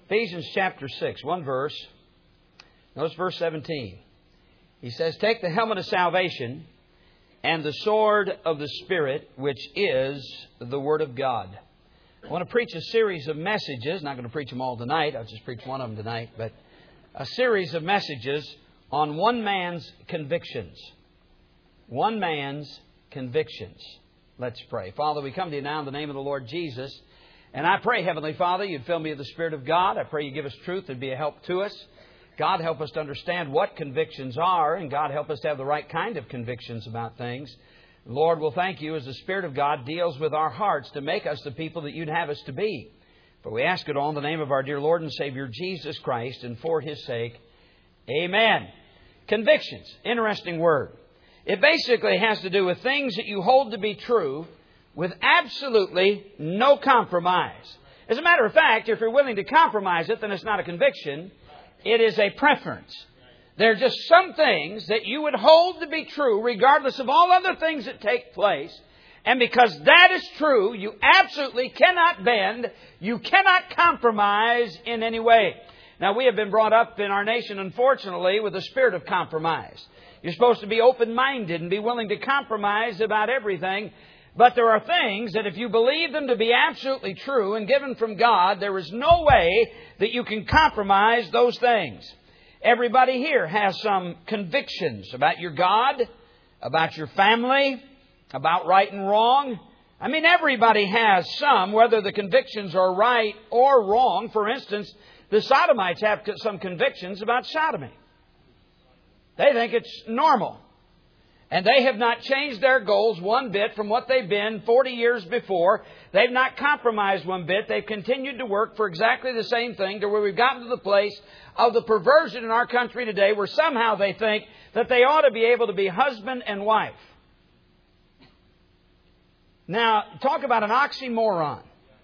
Ephesians chapter 6, one verse. Notice verse 17. He says, take the helmet of salvation and the sword of the Spirit, which is the Word of God. I want to preach a series of messages. Not going to preach them all tonight. I'll just preach one of them tonight. But a series of messages on one man's convictions. One man's convictions. Let's pray. Father, we come to you now in the name of the Lord Jesus. And I pray, Heavenly Father, you'd fill me with the Spirit of God. I pray you give us truth and be a help to us. God, help us to understand what convictions are. And God, help us to have the right kind of convictions about things. Lord, we'll thank you as the Spirit of God deals with our hearts to make us the people that you'd have us to be. For we ask it all in the name of our dear Lord and Savior, Jesus Christ, and for His sake. Amen. Convictions. Interesting word. It basically has to do with things that you hold to be true with absolutely no compromise. As a matter of fact, if you're willing to compromise it, then it's not a conviction. It is a preference. There are just some things that you would hold to be true regardless of all other things that take place. And because that is true, you absolutely cannot bend. You cannot compromise in any way. Now, we have been brought up in our nation, unfortunately, with a spirit of compromise. You're supposed to be open-minded and be willing to compromise about everything. But there are things that if you believe them to be absolutely true and given from God, there is no way that you can compromise those things. Everybody here has some convictions about your God, about your family, about right and wrong. I mean, everybody has some, whether the convictions are right or wrong. For instance, the Sodomites have some convictions about sodomy. They think it's normal. And they have not changed their goals one bit from what they've been 40 years before. They've not compromised one bit. They've continued to work for exactly the same thing to where we've gotten to the place of the perversion in our country today where somehow they think that they ought to be able to be husband and wife. Now, talk about an oxymoron.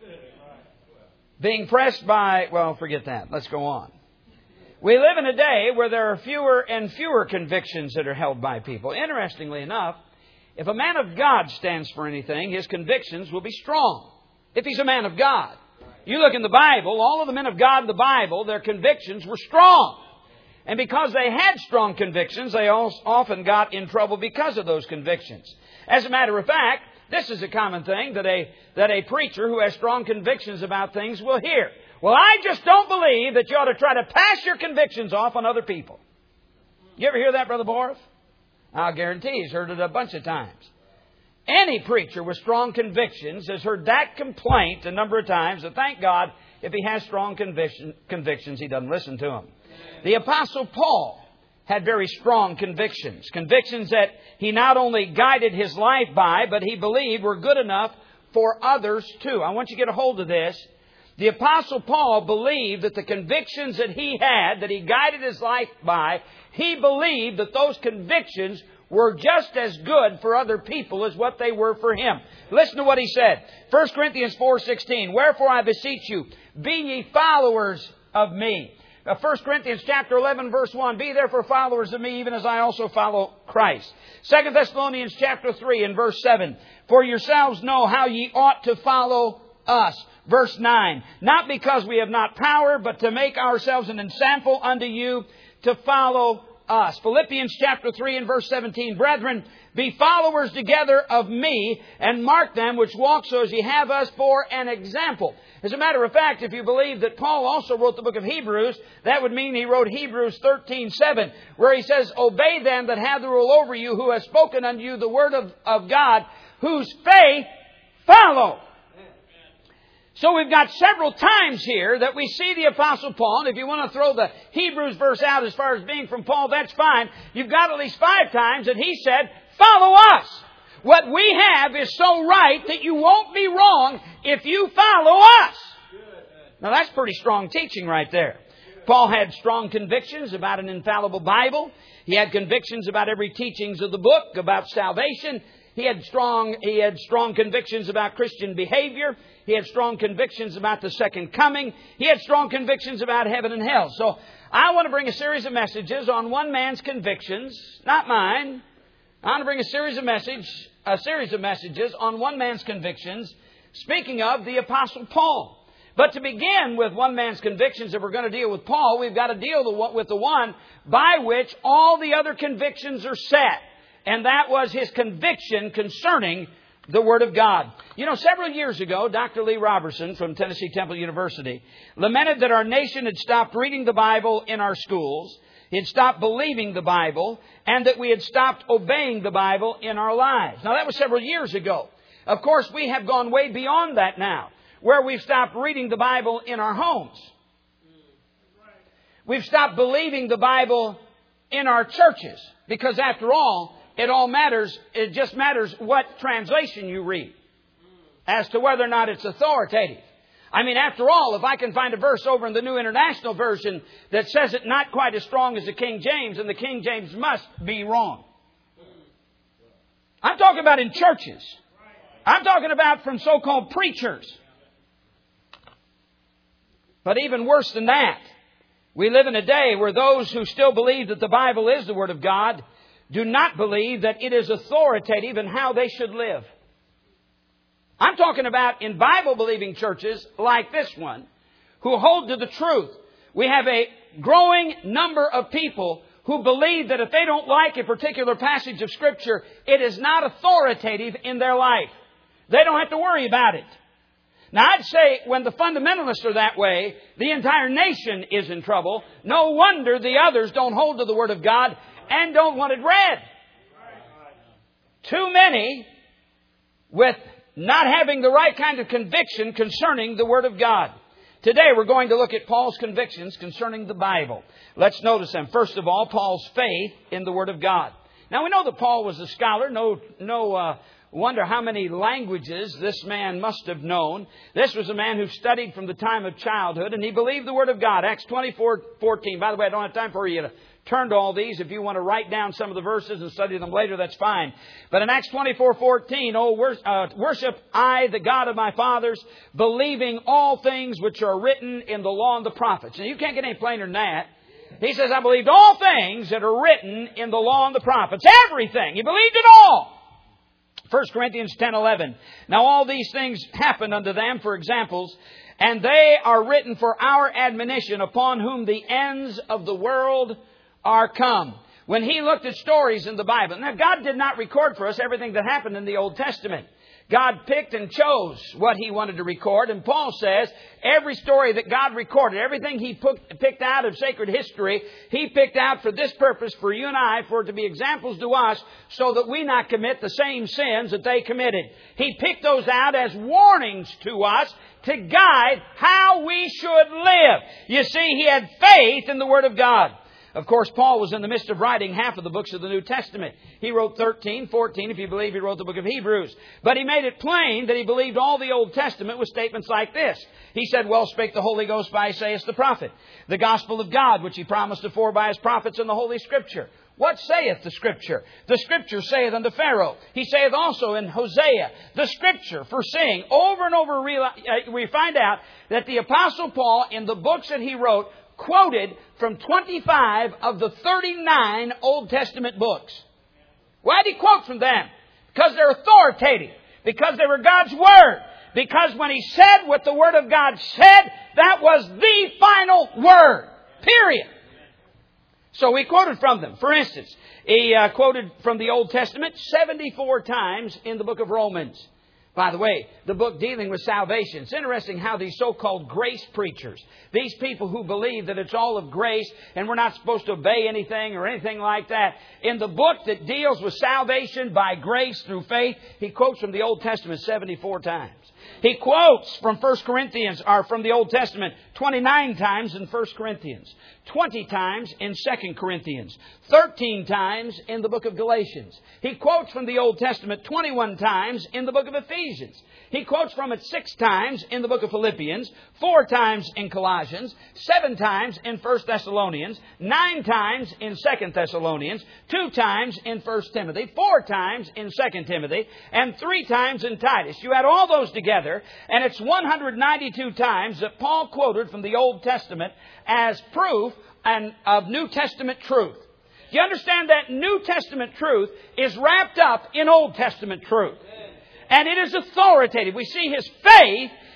Being pressed by, well, forget that. Let's go on. We live in a day where there are fewer and fewer convictions that are held by people. Interestingly enough, if a man of God stands for anything, his convictions will be strong. If he's a man of God. You look in the Bible, all of the men of God in the Bible, their convictions were strong. And because they had strong convictions, they often got in trouble because of those convictions. As a matter of fact, this is a common thing that a preacher who has strong convictions about things will hear. Well, I just don't believe that you ought to try to pass your convictions off on other people. You ever hear that, Brother Borth? I'll guarantee he's heard it a bunch of times. Any preacher with strong convictions has heard that complaint a number of times. And thank God, if he has strong convictions, he doesn't listen to them. The Apostle Paul had very strong convictions. Convictions that he not only guided his life by, but he believed were good enough for others too. I want you to get a hold of this. The Apostle Paul believed that the convictions that he had, that he guided his life by, he believed that those convictions were just as good for other people as what they were for him. Listen to what he said. 1 Corinthians 4:16. Wherefore I beseech you, be ye followers of me. 1 Corinthians chapter 11 verse 1. Be therefore followers of me, even as I also follow Christ. 2 Thessalonians chapter 3 and verse 7. For yourselves know how ye ought to follow us. Verse 9, not because we have not power, but to make ourselves an ensample unto you to follow us. Philippians chapter 3 and verse 17, brethren, be followers together of me, and mark them which walk so as ye have us for an example. As a matter of fact, if you believe that Paul also wrote the book of Hebrews, that would mean he wrote Hebrews 13:7, where he says, obey them that have the rule over you, who have spoken unto you the word of God, whose faith follow. So we've got several times here that we see the Apostle Paul. And if you want to throw the Hebrews verse out as far as being from Paul, that's fine. You've got at least 5 times that he said, follow us. What we have is so right that you won't be wrong if you follow us. Now that's pretty strong teaching right there. Paul had strong convictions about an infallible Bible. He had convictions about every teachings of the book, about salvation. He had strong convictions about Christian behavior. He had strong convictions about the second coming. He had strong convictions about heaven and hell. So I want to bring a series of messages on one man's convictions, not mine. I want to bring a series of messages on one man's convictions, speaking of the Apostle Paul. But to begin with one man's convictions, if we're going to deal with Paul, we've got to deal with the one by which all the other convictions are set. And that was his conviction concerning the Word of God. You know, several years ago, Dr. Lee Robertson from Tennessee Temple University lamented that our nation had stopped reading the Bible in our schools, he had stopped believing the Bible, and that we had stopped obeying the Bible in our lives. Now, that was several years ago. Of course, we have gone way beyond that now, where we've stopped reading the Bible in our homes. We've stopped believing the Bible in our churches, because after all, it just matters what translation you read as to whether or not it's authoritative. I mean, after all, if I can find a verse over in the New International Version that says it not quite as strong as the King James, then the King James must be wrong. I'm talking about in churches. I'm talking about from so-called preachers. But even worse than that, we live in a day where those who still believe that the Bible is the Word of God do not believe that it is authoritative in how they should live. I'm talking about in Bible-believing churches like this one who hold to the truth. We have a growing number of people who believe that if they don't like a particular passage of Scripture, it is not authoritative in their life. They don't have to worry about it. Now, I'd say when the fundamentalists are that way, the entire nation is in trouble. No wonder the others don't hold to the Word of God and don't want it read. Too many with not having the right kind of conviction concerning the Word of God. Today we're going to look at Paul's convictions concerning the Bible. Let's notice them. First of all, Paul's faith in the Word of God. Now we know that Paul was a scholar. No wonder how many languages this man must have known. This was a man who studied from the time of childhood, and he believed the Word of God. Acts 24:14. By the way, I don't have time for you to turn to all these. If you want to write down some of the verses and study them later, that's fine. But in Acts 24:14, worship I, the God of my fathers, believing all things which are written in the law and the prophets. Now, you can't get any plainer than that. He says, I believed all things that are written in the law and the prophets. Everything. He believed it all. 1 Corinthians 10:11. Now all these things happened unto them for examples, and they are written for our admonition, upon whom the ends of the world are come. When he looked at stories in the Bible. Now, God did not record for us everything that happened in the Old Testament. God picked and chose what He wanted to record. And Paul says every story that God recorded, everything He picked out of sacred history, He picked out for this purpose, for you and I, for it to be examples to us, so that we not commit the same sins that they committed. He picked those out as warnings to us to guide how we should live. You see, he had faith in the Word of God. Of course, Paul was in the midst of writing half of the books of the New Testament. He wrote 13, 14, if you believe he wrote the book of Hebrews. But he made it plain that he believed all the Old Testament with statements like this. He said, well spake the Holy Ghost by Isaiah the prophet, the gospel of God, which He promised afore by His prophets in the Holy Scripture. What saith the Scripture? The Scripture saith unto Pharaoh. He saith also in Hosea, the Scripture, foreseeing. Over and over we find out that the Apostle Paul, in the books that he wrote, quoted from 25 of the 39 Old Testament books. Why did he quote from them? Because they're authoritative. Because they were God's Word. Because when he said what the Word of God said, that was the final word. Period. So he quoted from them. For instance, he quoted from the Old Testament 74 times in the book of Romans. By the way, the book dealing with salvation. It's interesting how these so-called grace preachers, these people who believe that it's all of grace and we're not supposed to obey anything or anything like that, in the book that deals with salvation by grace through faith, he quotes from the Old Testament 74 times. He quotes from 1 Corinthians, or from the Old Testament, 29 times in 1 Corinthians, 20 times in 2 Corinthians, 13 times in the book of Galatians. He quotes from the Old Testament 21 times in the book of Ephesians. He quotes from it 6 times in the book of Philippians, 4 times in Colossians, 7 times in 1 Thessalonians, 9 times in 2 Thessalonians, 2 times in 1 Timothy, 4 times in 2 Timothy, and 3 times in Titus. You add all those together, and it's 192 times that Paul quoted from the Old Testament as proof of New Testament truth. Do you understand that New Testament truth is wrapped up in Old Testament truth? And it is authoritative. We see his faith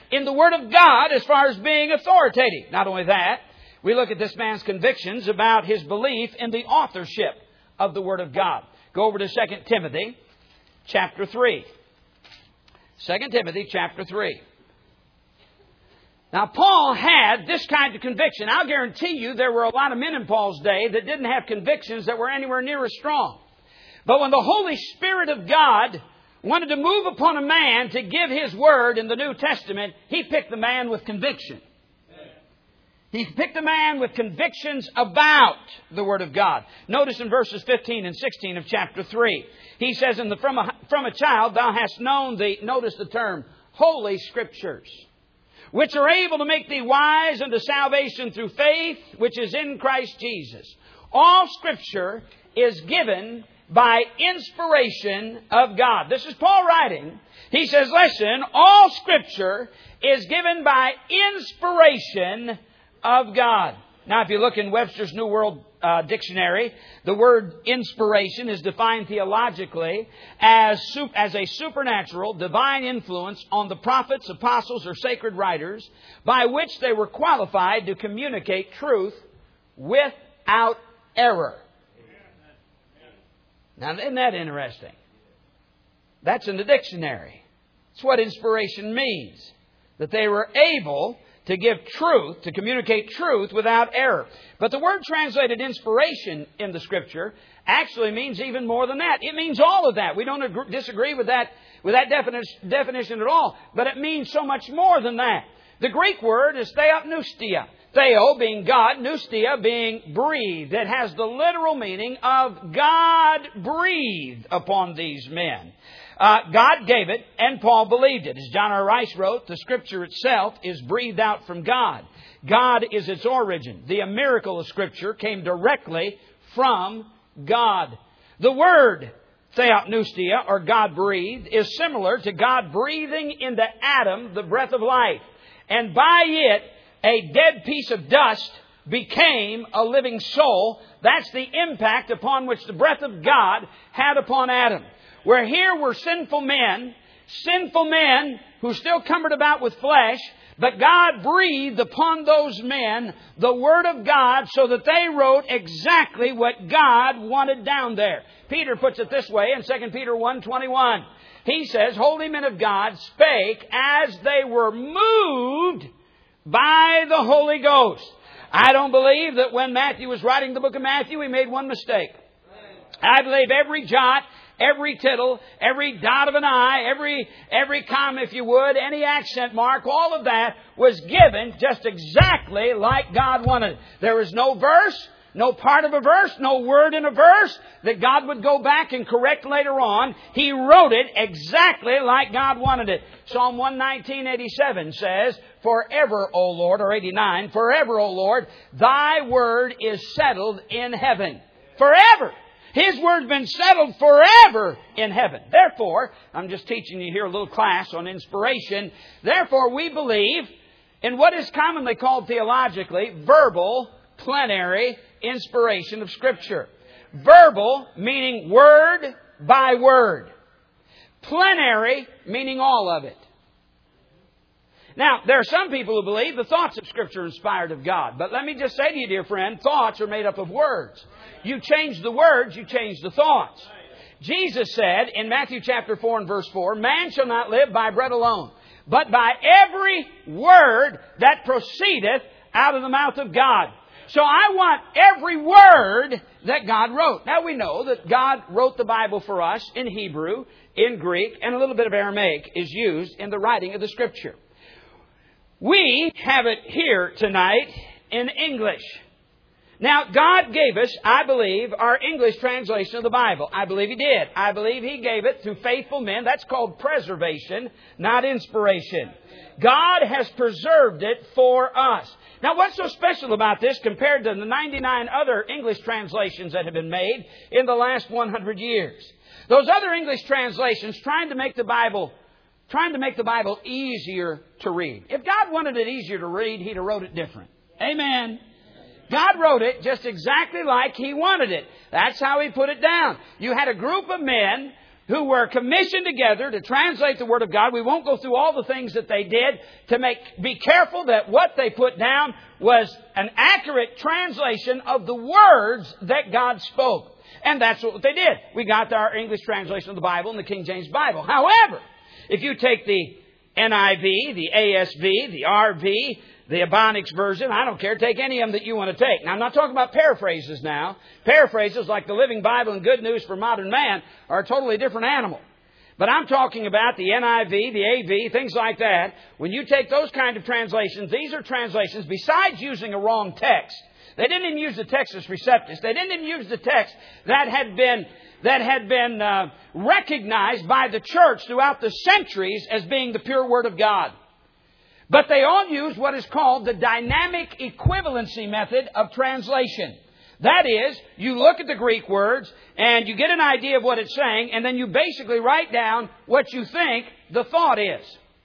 in the Word of God as far as being authoritative. Not only that, we look at this man's convictions about his belief in the authorship of the Word of God. Go over to 2 Timothy chapter 3. 2 Timothy chapter 3. Now, Paul had this kind of conviction. I'll guarantee you there were a lot of men in Paul's day that didn't have convictions that were anywhere near as strong. But when the Holy Spirit of God wanted to move upon a man to give His Word in the New Testament, He picked the man with conviction. He picked a man with convictions about the Word of God. Notice in verses 15 and 16 of chapter 3. He says, from a child thou hast known notice the term, Holy Scriptures, which are able to make thee wise unto salvation through faith, which is in Christ Jesus. All Scripture is given by inspiration of God. This is Paul writing. He says, listen, all Scripture is given by inspiration of God. Now, if you look in Webster's New World Dictionary, the word inspiration is defined theologically as a supernatural, divine influence on the prophets, apostles, or sacred writers by which they were qualified to communicate truth without error. Now, isn't that interesting? That's in the dictionary. It's what inspiration means. That they were able to give truth, to communicate truth without error. But the word translated inspiration in the Scripture actually means even more than that. It means all of that. We don't disagree with that definition at all. But it means so much more than that. The Greek word is theopneustia. Theo being God, pneustia being breathed. It has the literal meaning of God breathed upon these men. God gave it, and Paul believed it. As John R. Rice wrote, the Scripture itself is breathed out from God. God is its origin. The miracle of Scripture came directly from God. The word theopneustia, or God breathed, is similar to God breathing into Adam the breath of life. And by it, a dead piece of dust became a living soul. That's the impact upon which the breath of God had upon Adam. Where here were sinful men who still cumbered about with flesh, but God breathed upon those men the Word of God so that they wrote exactly what God wanted down there. Peter puts it this way in 2 Peter 1:21. He says, holy men of God spake as they were moved by the Holy Ghost. I don't believe that when Matthew was writing the book of Matthew, he made one mistake. I believe every jot, every tittle, every dot of an I, every comma, if you would, any accent mark, all of that was given just exactly like God wanted it. There is no verse, no part of a verse, no word in a verse that God would go back and correct later on. He wrote it exactly like God wanted it. Psalm 119:87 says, forever, O Lord, or 89, forever, O Lord, thy word is settled in heaven. Forever. His word's been settled forever in heaven. Therefore, I'm just teaching you here a little class on inspiration. Therefore, we believe in what is commonly called theologically verbal, plenary inspiration of Scripture. Verbal, meaning word by word. Plenary, meaning all of it. Now, there are some people who believe the thoughts of Scripture are inspired of God. But let me just say to you, dear friend, thoughts are made up of words. You change the words, you change the thoughts. Jesus said in Matthew chapter 4 and verse 4, man shall not live by bread alone, but by every word that proceedeth out of the mouth of God. So I want every word that God wrote. Now we know that God wrote the Bible for us in Hebrew, in Greek, and a little bit of Aramaic is used in the writing of the Scripture. We have it here tonight in English. Now, God gave us, I believe, our English translation of the Bible. I believe He did. I believe He gave it through faithful men. That's called preservation, not inspiration. God has preserved it for us. Now, what's so special about this compared to the 99 other English translations that have been made in the last 100 years? Those other English translations trying to make the Bible easier to read. If God wanted it easier to read, He'd have wrote it different. Amen. God wrote it just exactly like He wanted it. That's how He put it down. You had a group of men who were commissioned together to translate the Word of God. We won't go through all the things that they did to be careful that what they put down was an accurate translation of the words that God spoke. And that's what they did. We got our English translation of the Bible and the King James Bible. However, if you take the NIV, the ASV, the RV, the Ebonics version, I don't care, take any of them that you want to take. Now, I'm not talking about paraphrases now. Paraphrases like the Living Bible and Good News for Modern Man are a totally different animal. But I'm talking about the NIV, the AV, things like that. When you take those kind of translations, these are translations, besides using a wrong text. They didn't even use the Textus Receptus. They didn't even use the text that had been recognized by the church throughout the centuries as being the pure Word of God. But they all use what is called the dynamic equivalency method of translation. That is, you look at the Greek words and you get an idea of what it's saying, and then you basically write down what you think the thought is.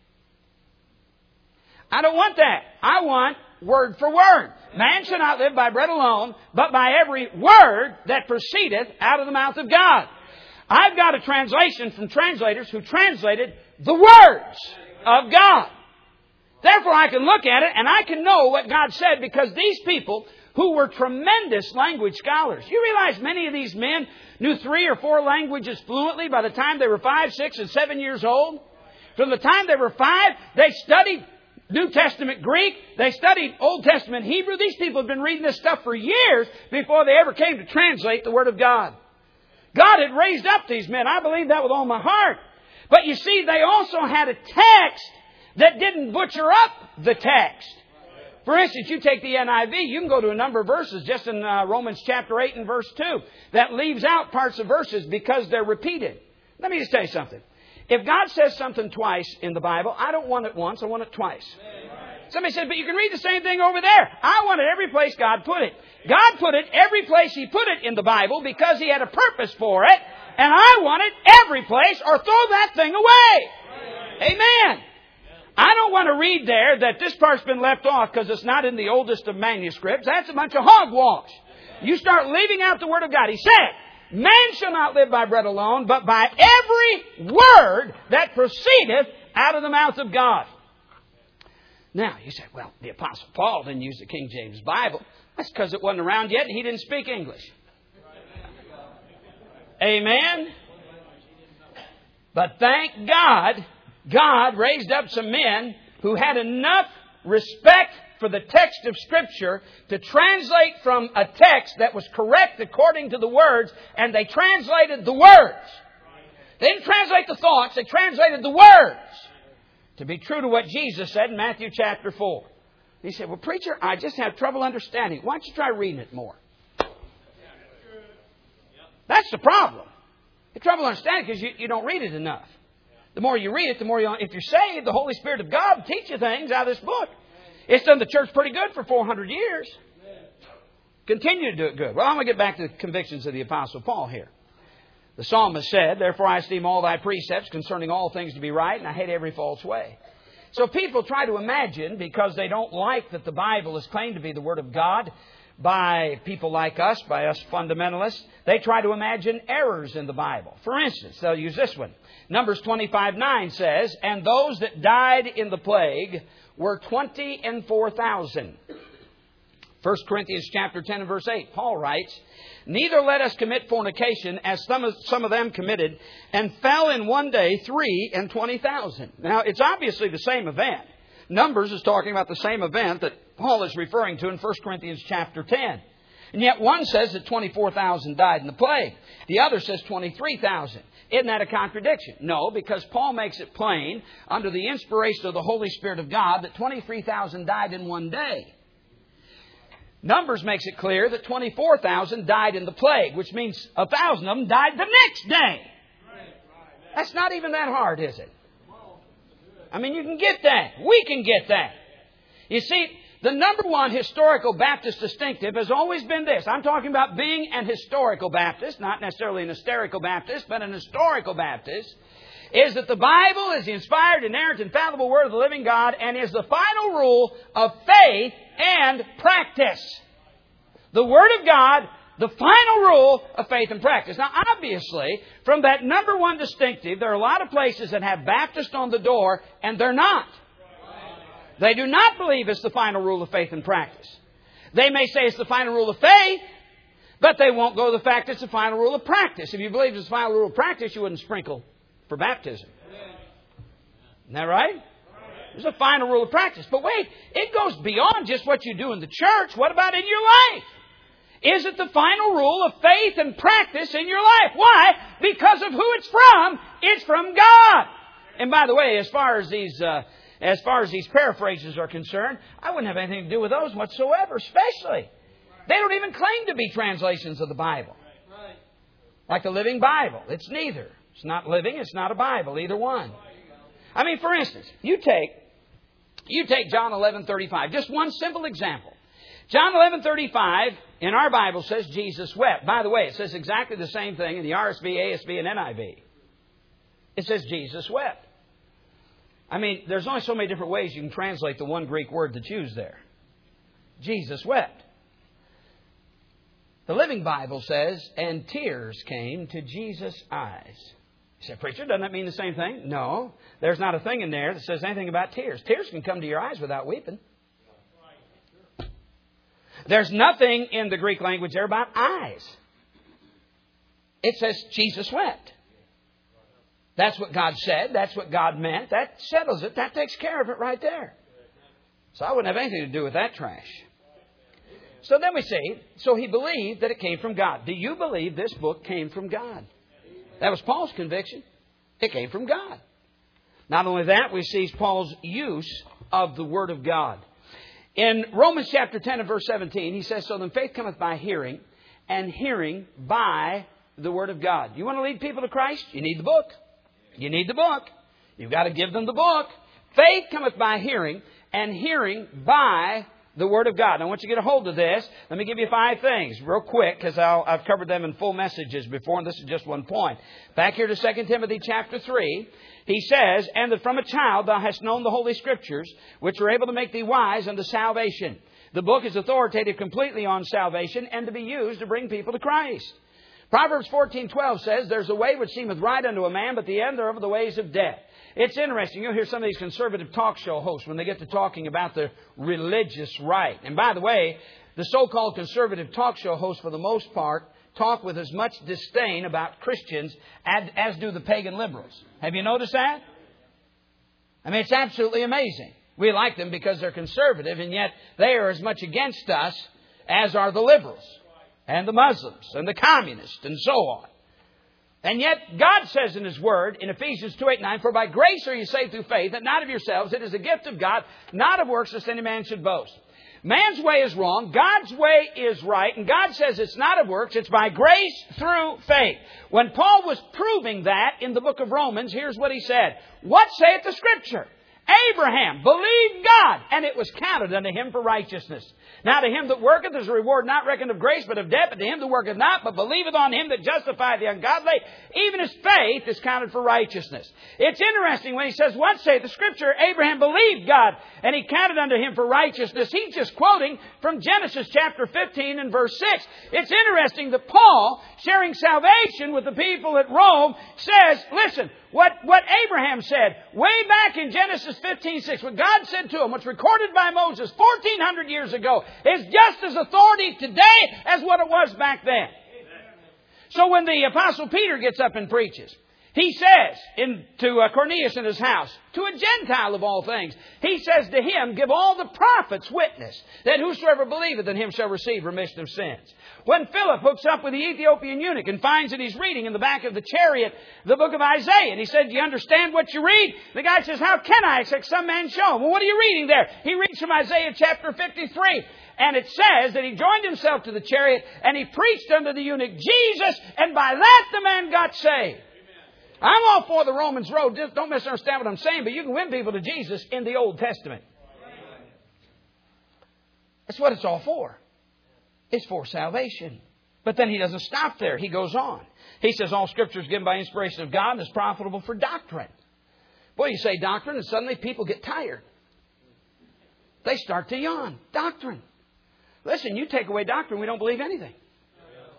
I don't want that. I want word for word. Man shall not live by bread alone, but by every word that proceedeth out of the mouth of God. I've got a translation from translators who translated the words of God. Therefore, I can look at it and I can know what God said, because these people who were tremendous language scholars. You realize many of these men knew 3 or 4 languages fluently by the time they were 5, 6, and 7 years old. From the time they were 5, they studied New Testament Greek. They studied Old Testament Hebrew. These people have been reading this stuff for years before they ever came to translate the Word of God. God had raised up these men. I believe that with all my heart. But you see, they also had a text that didn't butcher up the text. For instance, you take the NIV, you can go to a number of verses just in Romans chapter 8 and verse 2 that leaves out parts of verses because they're repeated. Let me just tell you something. If God says something twice in the Bible, I don't want it once, I want it twice. Somebody said, but you can read the same thing over there. I want it every place God put it. God put it every place He put it in the Bible because He had a purpose for it. And I want it every place, or throw that thing away. Amen. I don't want to read there that this part's been left off because it's not in the oldest of manuscripts. That's a bunch of hogwash. You start leaving out the Word of God. He said, man shall not live by bread alone, but by every word that proceedeth out of the mouth of God. Now, you say, well, the Apostle Paul didn't use the King James Bible. That's because it wasn't around yet and he didn't speak English. Amen? But thank God, God raised up some men who had enough respect for the text of Scripture to translate from a text that was correct according to the words, and they translated the words. They didn't translate the thoughts, they translated the words to be true to what Jesus said in Matthew chapter 4. He said, well, preacher, I just have trouble understanding. Why don't you try reading it more? That's the problem. You have trouble understanding because you don't read it enough. The more you read it, the more if you're saved, the Holy Spirit of God will teach you things out of this book. It's done the church pretty good for 400 years. Continue to do it good. Well, I'm going to get back to the convictions of the Apostle Paul here. The psalmist said, therefore I esteem all thy precepts concerning all things to be right, and I hate every false way. So people try to imagine, because they don't like that the Bible is claimed to be the Word of God by people like us, by us fundamentalists, they try to imagine errors in the Bible. For instance, they'll use this one. Numbers 25:9 says, and those that died in the plague were 24,000. 1 Corinthians chapter 10 and verse 8, Paul writes, neither let us commit fornication as some of them committed, and fell in one day 23,000. Now, it's obviously the same event. Numbers is talking about the same event that Paul is referring to in 1 Corinthians chapter 10. And yet one says that 24,000 died in the plague. The other says 23,000. Isn't that a contradiction? No, because Paul makes it plain under the inspiration of the Holy Spirit of God that 23,000 died in one day. Numbers makes it clear that 24,000 died in the plague, which means 1,000 of them died the next day. That's not even that hard, is it? I mean, you can get that. We can get that. You see, the number one historical Baptist distinctive has always been this. I'm talking about being an historical Baptist, not necessarily an hysterical Baptist, but an historical Baptist, is that the Bible is the inspired, inerrant, infallible Word of the living God and is the final rule of faith and practice. The Word of God the final rule of faith and practice. Now, obviously, from that number one distinctive, there are a lot of places that have Baptist on the door, and they're not. They do not believe it's the final rule of faith and practice. They may say it's the final rule of faith, but they won't go to the fact it's the final rule of practice. If you believe it's the final rule of practice, you wouldn't sprinkle for baptism. Isn't that right? There's a final rule of practice. But wait, it goes beyond just what you do in the church. What about in your life? Is it the final rule of faith and practice in your life? Why? Because of who it's from. It's from God. And by the way, as far as these paraphrases are concerned, I wouldn't have anything to do with those whatsoever, especially. They don't even claim to be translations of the Bible. Like the Living Bible. It's neither. It's not living, it's not a Bible, either one. I mean, for instance, you take John 11:35. Just one simple example. John 11:35 in our Bible says Jesus wept. By the way, it says exactly the same thing in the RSV, ASV, and NIV. It says Jesus wept. I mean, there's only so many different ways you can translate the one Greek word that's used there. Jesus wept. The Living Bible says, and tears came to Jesus' eyes. You say, preacher, doesn't that mean the same thing? No. There's not a thing in there that says anything about tears. Tears can come to your eyes without weeping. There's nothing in the Greek language there about eyes. It says Jesus wept. That's what God said. That's what God meant. That settles it. That takes care of it right there. So I wouldn't have anything to do with that trash. So then we see, so he believed that it came from God. Do you believe this book came from God? That was Paul's conviction. It came from God. Not only that, we see Paul's use of the Word of God. In Romans chapter 10 and verse 17, he says, so then faith cometh by hearing, and hearing by the Word of God. You want to lead people to Christ? You need the book. You need the book. You've got to give them the book. Faith cometh by hearing, and hearing by the Word of God. I want you to get a hold of this. Let me give you 5 things real quick, because I've covered them in full messages before, and this is just one point. Back here to 2 Timothy chapter 3, he says, and that from a child thou hast known the Holy Scriptures, which are able to make thee wise unto salvation. The book is authoritative completely on salvation and to be used to bring people to Christ. Proverbs 14:12 says, there's a way which seemeth right unto a man, but the end thereof are the ways of death. It's interesting. You'll hear some of these conservative talk show hosts when they get to talking about the religious right. And by the way, the so-called conservative talk show hosts, for the most part, talk with as much disdain about Christians as do the pagan liberals. Have you noticed that? I mean, it's absolutely amazing. We like them because they're conservative, and yet they are as much against us as are the liberals and the Muslims and the communists and so on. And yet, God says in His Word, in Ephesians 2:8-9, for by grace are you saved through faith, that not of yourselves, it is a gift of God, not of works, lest any man should boast. Man's way is wrong, God's way is right, and God says it's not of works, it's by grace through faith. When Paul was proving that in the book of Romans, here's what he said. What saith the Scripture? Abraham believed God, and it was counted unto him for righteousness. Now to him that worketh is a reward not reckoned of grace, but of debt. But to him that worketh not, but believeth on him that justifieth the ungodly, even his faith is counted for righteousness. It's interesting when he says, what saith the Scripture? Abraham believed God, and he counted unto him for righteousness. He's just quoting from Genesis chapter 15 and verse 6. It's interesting that Paul, sharing salvation with the people at Rome, says, listen, what Abraham said way back in Genesis 15:6, what God said to him, what's recorded by Moses 1,400 years ago, is just as authority today as what it was back then. So when the Apostle Peter gets up and preaches, he says to Cornelius in his house, to a Gentile of all things, he says to him, give all the prophets witness that whosoever believeth in him shall receive remission of sins. When Philip hooks up with the Ethiopian eunuch and finds that he's reading in the back of the chariot the book of Isaiah, and he said, do you understand what you read? The guy says, how can I, except some man show him? Well, what are you reading there? He reads from Isaiah chapter 53. And it says that he joined himself to the chariot and he preached unto the eunuch Jesus, and by that the man got saved. I'm all for the Romans road. Just don't misunderstand what I'm saying, but you can win people to Jesus in the Old Testament. That's what it's all for. It's for salvation. But then he doesn't stop there. He goes on. He says all Scripture is given by inspiration of God and is profitable for doctrine. Boy, you say doctrine and suddenly people get tired. They start to yawn. Doctrine. Listen, you take away doctrine, we don't believe anything.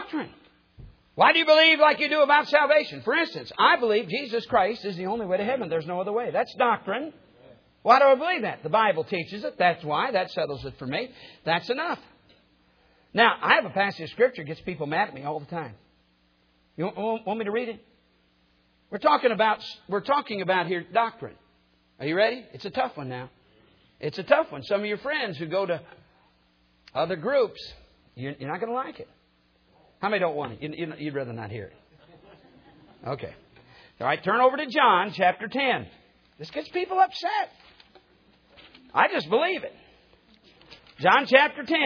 doctrine. Why do you believe like you do about salvation? For instance, I believe Jesus Christ is the only way to heaven. There's no other way. That's doctrine. Why do I believe that? The Bible teaches it. That's why. That settles it for me. That's enough. Now, I have a passage of Scripture that gets people mad at me all the time. You want me to read it? We're talking about here doctrine. Are you ready? It's a tough one now. It's a tough one. Some of your friends who go to other groups, you're not going to like it. How many don't want it? You'd rather not hear it. Okay. All right, turn over to John chapter 10. This gets people upset. I just believe it. John chapter 10.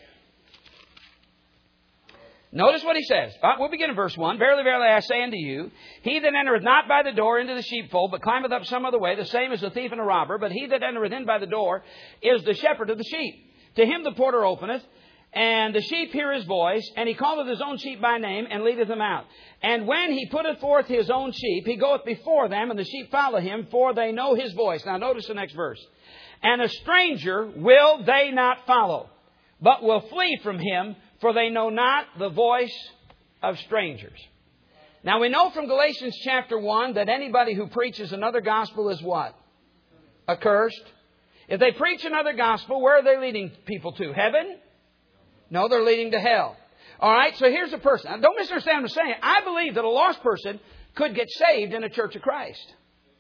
Notice what he says. We'll begin in verse 1. Verily, verily, I say unto you, he that entereth not by the door into the sheepfold, but climbeth up some other way, the same is a thief and a robber. But he that entereth in by the door is the shepherd of the sheep. To him the porter openeth, and the sheep hear his voice, and he calleth his own sheep by name, and leadeth them out. And when he putteth forth his own sheep, he goeth before them, and the sheep follow him, for they know his voice. Now notice the next verse. And a stranger will they not follow, but will flee from him, for they know not the voice of strangers. Now we know from Galatians chapter 1 that anybody who preaches another gospel is what? Accursed. If they preach another gospel, where are they leading people to? Heaven? No, they're leading to hell. All right, so here's a person. Now, don't misunderstand what I'm saying. I believe that a lost person could get saved in a Church of Christ.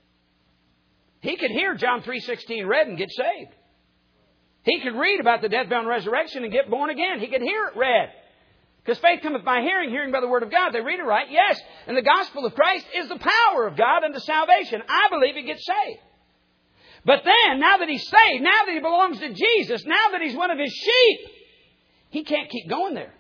He could hear John 3:16 read and get saved. He could read about the death, burial, and resurrection and get born again. He could hear it read. Because faith cometh by hearing, hearing by the word of God. They read it right, yes. And the gospel of Christ is the power of God unto salvation. I believe he gets saved. But then, now that he's saved, now that he belongs to Jesus, now that he's one of his sheep, he can't keep going there.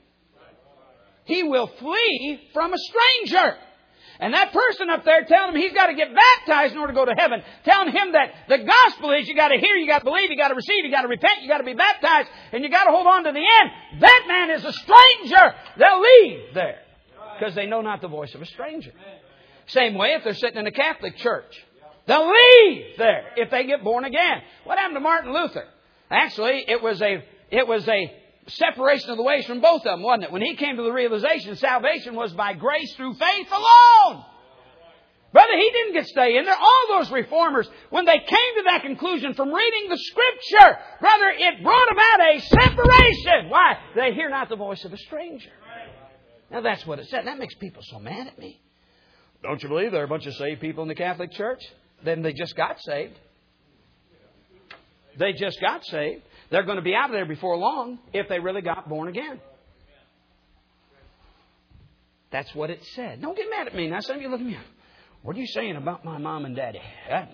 He will flee from a stranger. And that person up there telling him he's got to get baptized in order to go to heaven, telling him that the gospel is you got to hear, you got to believe, you got to receive, you got to repent, you got to be baptized, and you got to hold on to the end. That man is a stranger. They'll leave there because they know not the voice of a stranger. Same way if they're sitting in a Catholic church. They'll leave there if they get born again. What happened to Martin Luther? Actually, it was a separation of the ways from both of them, wasn't it? When he came to the realization salvation was by grace through faith alone. Brother, he didn't get stay in there. All those reformers, when they came to that conclusion from reading the Scripture, brother, it brought about a separation. Why? They hear not the voice of a stranger. Now that's what it said. That makes people so mad at me. Don't you believe there are a bunch of saved people in the Catholic Church? Then they just got saved. They just got saved. They're going to be out of there before long if they really got born again. That's what it said. Don't get mad at me. Now some of you look at me. What are you saying about my mom and daddy?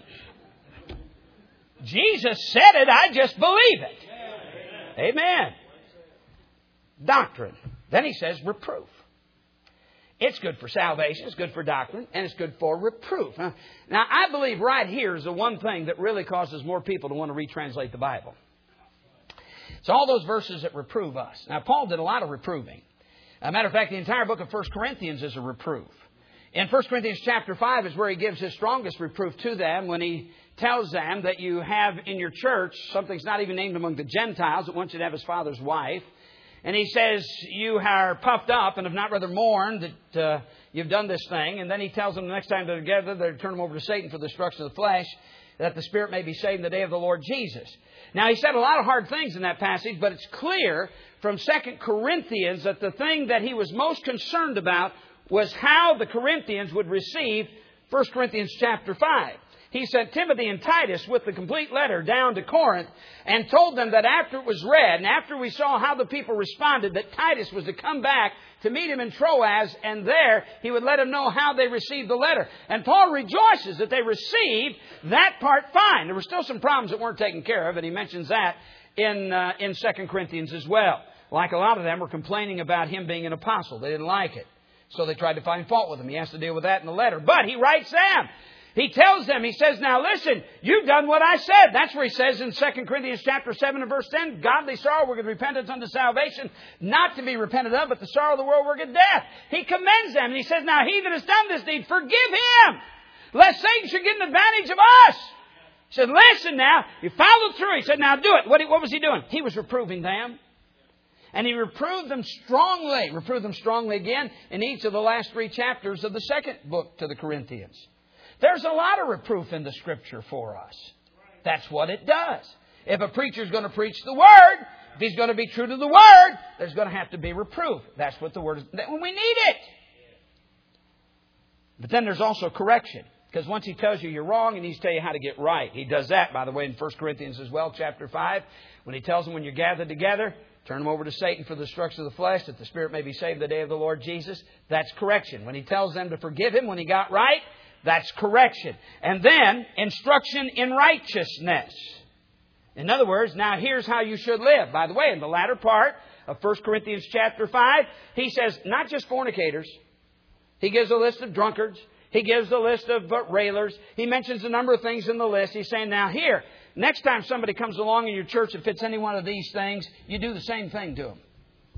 Jesus said it. I just believe it. Amen. Doctrine. Then he says reproof. It's good for salvation, it's good for doctrine, and it's good for reproof. Now, I believe right here is the one thing that really causes more people to want to retranslate the Bible. It's all those verses that reprove us. Now, Paul did a lot of reproving. As a matter of fact, the entire book of 1 Corinthians is a reproof. In 1 Corinthians chapter 5 is where he gives his strongest reproof to them when he tells them that you have in your church something's not even named among the Gentiles that wants you to have his father's wife. And he says, you are puffed up and have not rather mourned that you've done this thing. And then he tells them the next time they're together, they're to turn them over to Satan for the destruction of the flesh, that the Spirit may be saved in the day of the Lord Jesus. Now, he said a lot of hard things in that passage, but it's clear from 2 Corinthians that the thing that he was most concerned about was how the Corinthians would receive 1 Corinthians chapter 5. He sent Timothy and Titus with the complete letter down to Corinth and told them that after it was read and after we saw how the people responded, that Titus was to come back to meet him in Troas, and there he would let them know how they received the letter. And Paul rejoices that they received that part fine. There were still some problems that weren't taken care of, and he mentions that in 2 Corinthians as well. Like a lot of them were complaining about him being an apostle. They didn't like it. So they tried to find fault with him. He has to deal with that in the letter. But he writes them. He tells them, he says, now listen, you've done what I said. That's where he says in 2 Corinthians chapter 7 and verse 10, godly sorrow worketh repentance unto salvation, not to be repented of, but the sorrow of the world worketh death. He commends them, and he says, now he that has done this deed, forgive him, lest Satan should get an advantage of us. He said, listen now, you followed through. He said, now do it. What was he doing? He was reproving them. And He reproved them strongly again in each of the last 3 chapters of the second book to the Corinthians. There's a lot of reproof in the Scripture for us. That's what it does. If a preacher's going to preach the Word, if he's going to be true to the Word, there's going to have to be reproof. That's what the Word is. We need it. But then there's also correction. Because once He tells you you're wrong, He needs to tell you how to get right. He does that, by the way, in 1 Corinthians as well, chapter 5. When He tells them when you're gathered together, turn them over to Satan for the destruction of the flesh, that the spirit may be saved the day of the Lord Jesus. That's correction. When He tells them to forgive him when he got right, that's correction. And then, instruction in righteousness. In other words, now here's how you should live. By the way, in the latter part of 1 Corinthians chapter 5, he says, not just fornicators. He gives a list of drunkards. He gives a list of railers. He mentions a number of things in the list. He's saying, now here, next time somebody comes along in your church that fits any one of these things, you do the same thing to them.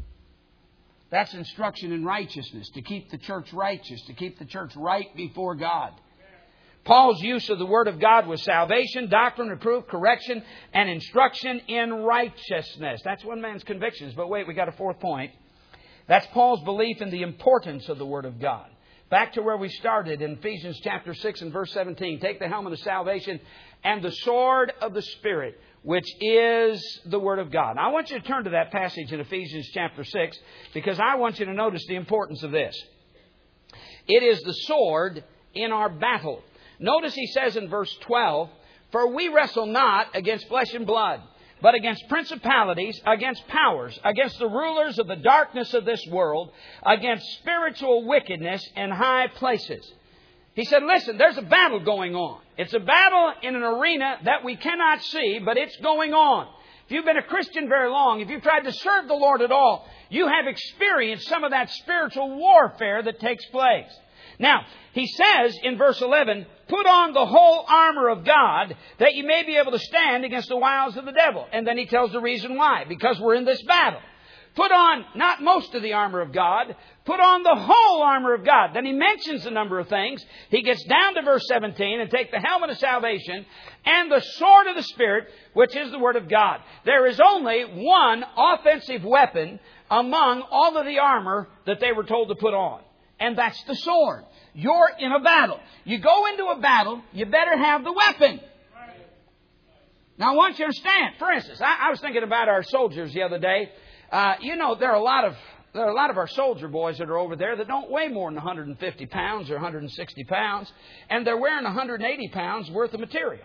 That's instruction in righteousness, to keep the church righteous, to keep the church right before God. Paul's use of the Word of God was salvation, doctrine, reproof, correction, and instruction in righteousness. That's one man's convictions. But wait, we got a fourth point. That's Paul's belief in the importance of the Word of God. Back to where we started in Ephesians chapter 6 and verse 17. Take the helmet of salvation and the sword of the Spirit, which is the Word of God. Now, I want you to turn to that passage in Ephesians chapter 6, because I want you to notice the importance of this. It is the sword in our battle. Notice he says in verse 12, for we wrestle not against flesh and blood, but against principalities, against powers, against the rulers of the darkness of this world, against spiritual wickedness in high places. He said, listen, there's a battle going on. It's a battle in an arena that we cannot see, but it's going on. If you've been a Christian very long, if you've tried to serve the Lord at all, you have experienced some of that spiritual warfare that takes place. Now, he says in verse 11, put on the whole armor of God that you may be able to stand against the wiles of the devil. And then he tells the reason why. Because we're in this battle. Put on not most of the armor of God. Put on the whole armor of God. Then he mentions a number of things. He gets down to verse 17 and take the helmet of salvation and the sword of the Spirit, which is the Word of God. There is only one offensive weapon among all of the armor that they were told to put on. And that's the sword. You're in a battle. You go into a battle, you better have the weapon. Now I want you to understand. For instance, I was thinking about our soldiers the other day. There are a lot of our soldier boys that are over there that don't weigh more than 150 pounds or 160 pounds. And they're wearing 180 pounds worth of material.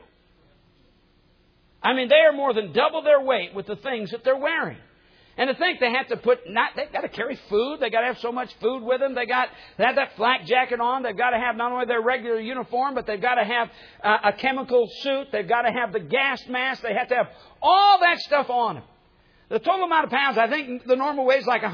I mean, they are more than double their weight with the things that they're wearing. And to think they have to they've got to carry food. They've got to have so much food with them. They have that flak jacket on. They've got to have not only their regular uniform, but they've got to have a chemical suit. They've got to have the gas mask. They have to have all that stuff on them. The total amount of pounds, I think the normal weight is like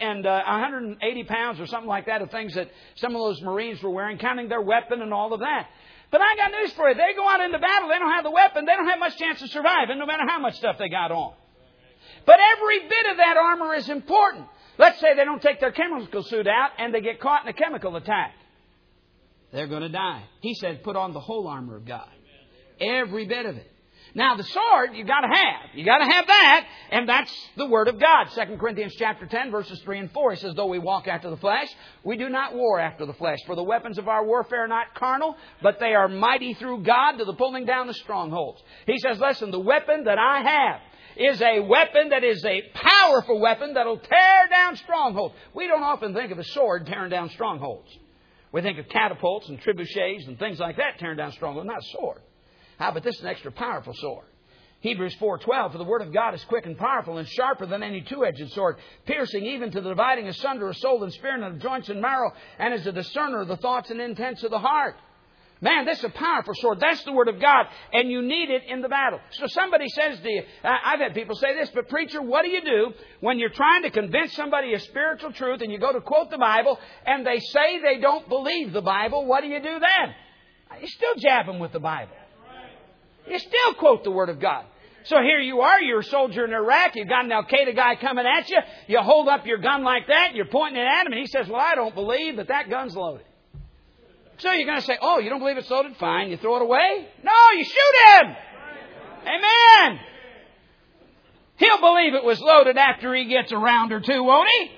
180 pounds or something like that of things that some of those Marines were wearing, counting their weapon and all of that. But I got news for you. They go out into battle. They don't have the weapon. They don't have much chance of surviving, no matter how much stuff they got on. But every bit of that armor is important. Let's say they don't take their chemical suit out and they get caught in a chemical attack. They're going to die. He said, put on the whole armor of God. Every bit of it. Now, the sword you got to have. You got to have that, and that's the Word of God. 2 Corinthians chapter 10, verses 3 and 4. He says, though we walk after the flesh, we do not war after the flesh. For the weapons of our warfare are not carnal, but they are mighty through God to the pulling down of strongholds. He says, listen, the weapon that I have is a weapon that is a powerful weapon that will tear down strongholds. We don't often think of a sword tearing down strongholds. We think of catapults and trebuchets and things like that tearing down strongholds, not a sword. How about this is an extra powerful sword? Hebrews 4:12, for the Word of God is quick and powerful and sharper than any two-edged sword, piercing even to the dividing asunder of soul and spirit and of joints and marrow, and is a discerner of the thoughts and intents of the heart. Man, this is a powerful sword. That's the Word of God, and you need it in the battle. So somebody says to you, I've had people say this, but preacher, what do you do when you're trying to convince somebody of spiritual truth and you go to quote the Bible and they say they don't believe the Bible? What do you do then? You still jab them with the Bible. You still quote the Word of God. So here you are, you're a soldier in Iraq, you've got an Al-Qaeda guy coming at you, you hold up your gun like that, you're pointing it at him, and he says, well, I don't believe that that gun's loaded. So you're going to say, oh, you don't believe it's loaded? Fine. You throw it away? No, you shoot him. Amen. He'll believe it was loaded after he gets a round or two, won't he?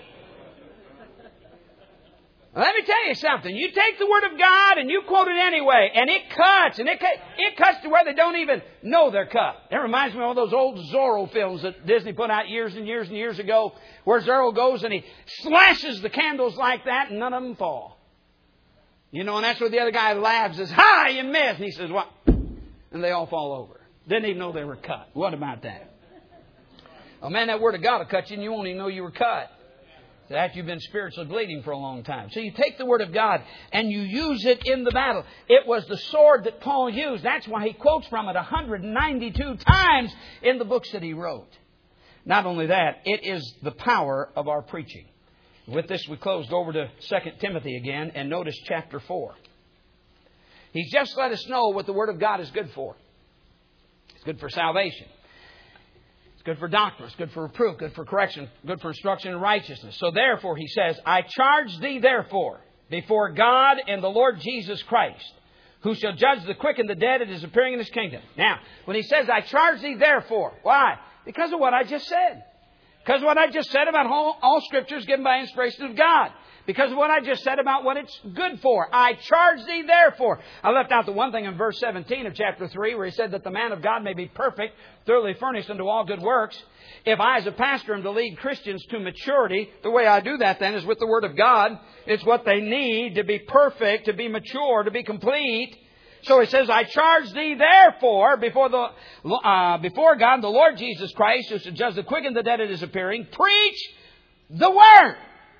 Let me tell you something. You take the Word of God and you quote it anyway, and it cuts. And it cuts to where they don't even know they're cut. It reminds me of all those old Zorro films that Disney put out years and years and years ago, where Zorro goes and he slashes the candles like that and none of them fall. You know, and that's where the other guy laughs and says, "Ha, you missed." And he says, "What?" And they all fall over. Didn't even know they were cut. What about that? Oh man, that Word of God will cut you and you won't even know you were cut. After you've been spiritually bleeding for a long time. So you take the Word of God and you use it in the battle. It was the sword that Paul used. That's why he quotes from it 192 times in the books that he wrote. Not only that, it is the power of our preaching. With this, we close. Go over to 2 Timothy again and notice chapter 4. He's just let us know what the Word of God is good for. It's good for salvation. It's good for doctrine. It's good for reproof. Good for correction. Good for instruction in righteousness. So therefore, he says, I charge thee therefore before God and the Lord Jesus Christ, who shall judge the quick and the dead at His appearing in His kingdom. Now, when he says, I charge thee therefore, why? Because of what I just said. Because of what I just said about all Scripture is given by inspiration of God. Because of what I just said about what it's good for. I charge thee therefore. I left out the one thing in verse 17 of chapter 3 where he said that the man of God may be perfect, thoroughly furnished unto all good works. If I as a pastor am to lead Christians to maturity, the way I do that then is with the Word of God. It's what they need to be perfect, to be mature, to be complete. So he says, I charge thee therefore before God, the Lord Jesus Christ, who shall judge the quick and the dead at His appearing, preach the Word.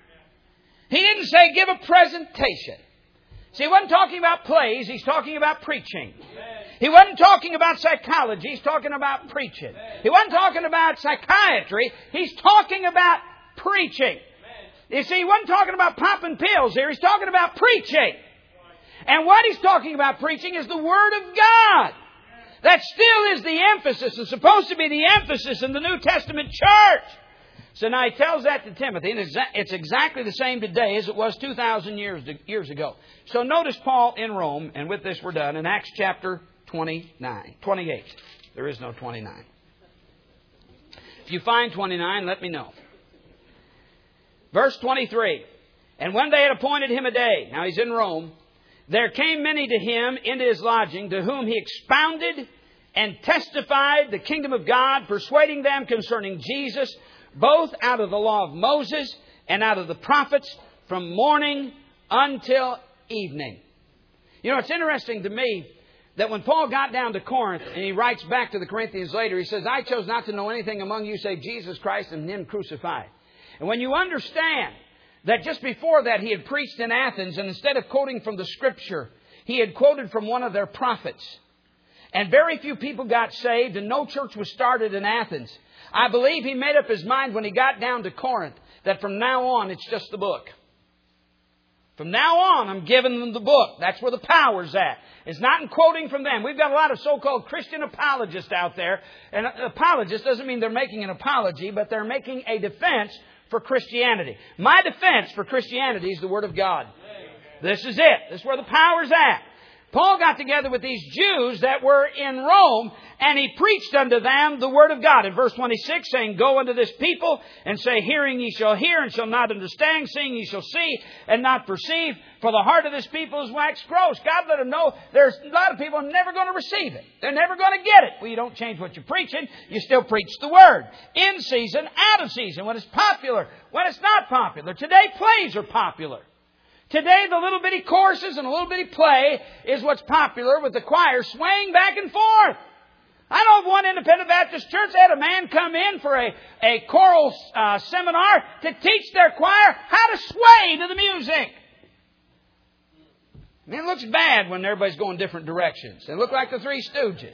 He didn't say give a presentation. See, he wasn't talking about plays. He's talking about preaching. He wasn't talking about psychology. He's talking about preaching. He wasn't talking about psychiatry. He's talking about preaching. You see, he wasn't talking about popping pills here. He's talking about preaching. And what he's talking about preaching is the Word of God. That still is the emphasis. It's supposed to be the emphasis in the New Testament church. So now he tells that to Timothy, and it's exactly the same today as it was 2,000 years ago. So notice Paul in Rome, and with this we're done, in Acts chapter 28. There is no 29. If you find 29, let me know. Verse 23. And when they had appointed him a day, now he's in Rome, there came many to him into his lodging, to whom he expounded and testified the kingdom of God, persuading them concerning Jesus, both out of the law of Moses and out of the prophets, from morning until evening. You know, it's interesting to me that when Paul got down to Corinth, and he writes back to the Corinthians later, he says, I chose not to know anything among you save Jesus Christ and Him crucified. And when you understand that just before that he had preached in Athens, and instead of quoting from the Scripture, he had quoted from one of their prophets. And very few people got saved, and no church was started in Athens. I believe he made up his mind when he got down to Corinth that from now on it's just the book. From now on I'm giving them the book. That's where the power's at. It's not in quoting from them. We've got a lot of so-called Christian apologists out there. And apologist doesn't mean they're making an apology, but they're making a defense for Christianity. My defense for Christianity is the Word of God. This is it. This is where the power's at. Paul got together with these Jews that were in Rome, and he preached unto them the Word of God. In verse 26, saying, Go unto this people, and say, Hearing ye shall hear, and shall not understand. Seeing ye shall see, and not perceive. For the heart of this people is waxed gross. God let them know there's a lot of people are never going to receive it. They're never going to get it. Well, you don't change what you're preaching. You still preach the Word. In season, out of season. When it's popular, when it's not popular. Today, plays are popular. Today, the little bitty choruses and a little bitty play is what's popular, with the choir swaying back and forth. I know of one independent Baptist church, they had a man come in for a choral seminar to teach their choir how to sway to the music. And it looks bad when everybody's going different directions. They look like the Three Stooges.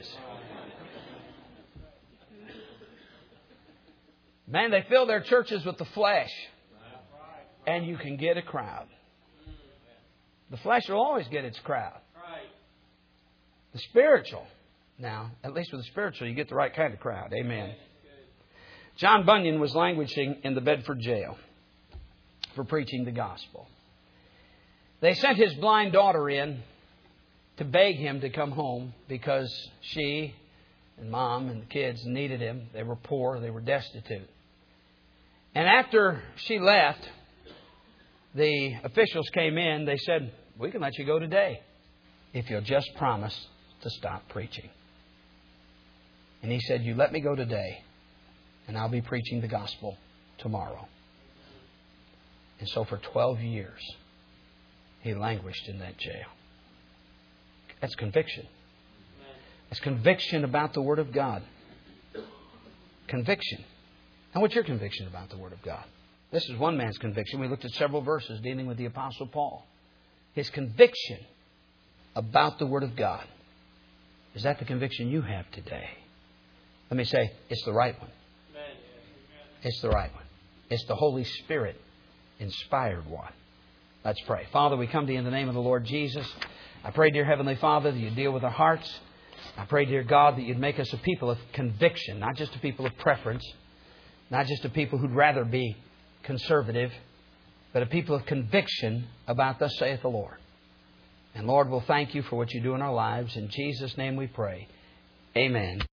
Man, they fill their churches with the flesh. And you can get a crowd. The flesh will always get its crowd. The spiritual, now, at least with the spiritual, you get the right kind of crowd. Amen. John Bunyan was languishing in the Bedford jail for preaching the gospel. They sent his blind daughter in to beg him to come home because she And Mom and the kids needed him. They were poor. They were destitute. And after she left, the officials came in. They said, "We can let you go today if you'll just promise to stop preaching." And he said, "You let me go today, and I'll be preaching the gospel tomorrow." And so for 12 years, he languished in that jail. That's conviction. That's conviction about the Word of God. Conviction. Now, what's your conviction about the Word of God? This is one man's conviction. We looked at several verses dealing with the Apostle Paul. His conviction about the Word of God. Is that the conviction you have today? Let me say, it's the right one. It's the right one. It's the Holy Spirit inspired one. Let's pray. Father, we come to you in the name of the Lord Jesus. I pray, dear Heavenly Father, that you deal with our hearts. I pray, dear God, that you'd make us a people of conviction, not just a people of preference, not just a people who'd rather be conservative, but a people of conviction about thus saith the Lord. And Lord, we'll thank you for what you do in our lives. In Jesus' name we pray. Amen.